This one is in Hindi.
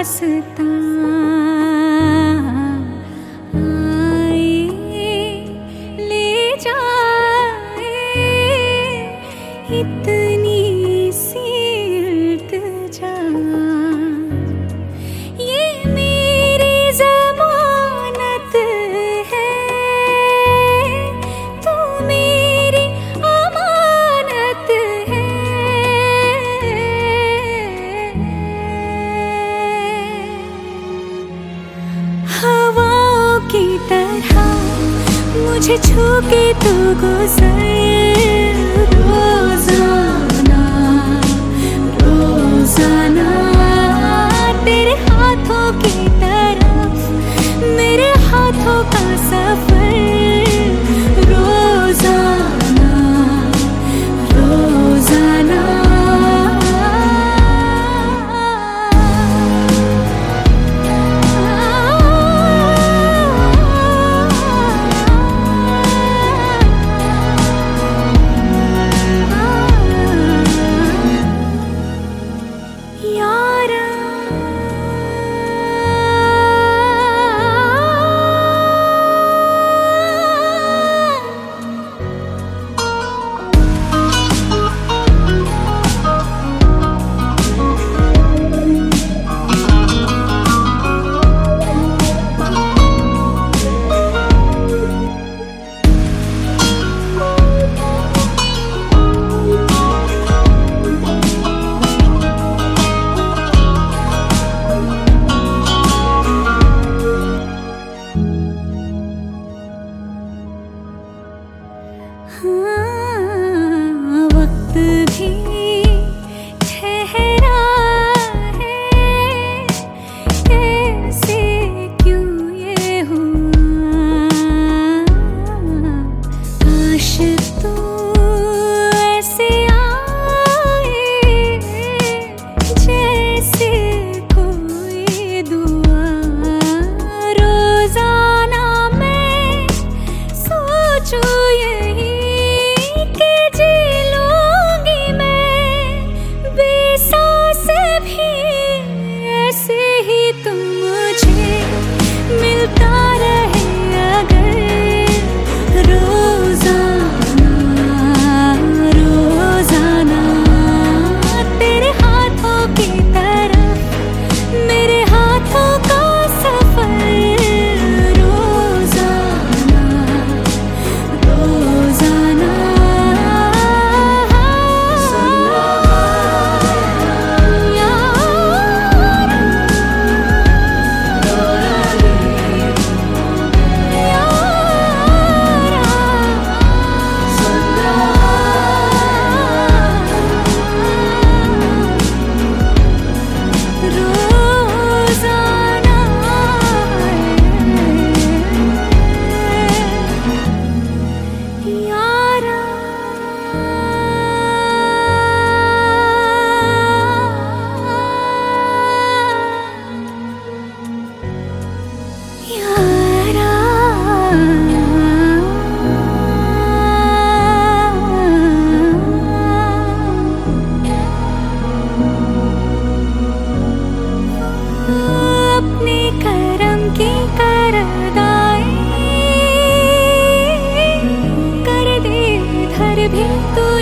दास्तां आए ले जाए, इतनी सी इल्तिजा। ये मेरी ज़मानत है, तू मेरी अमानत है। हवाओं की तरह मुझे छू के तू गुजर, रोज़ाना रोज़ाना तेरे हाथों की तरफ मेरे हाथों का सफर, रोज़ाना रोज़ाना। वक्त भी ठहरा है, कैसे क्यों ये हुआ। काश तू ऐसे आए जैसे कोई दुआ। रोज़ाना मैं सोचूं यही कि जी लूंगी मैं बेसास भी, ऐसे ही तुम मुझे मिलता रहे अगर। रोज़ाना रोज़ाना तेरे हाथों की तरफ मेरे हाथों का सफर, रोज़ाना रोज़ाना। अपने करम की करदाई कर दे इधर भी तू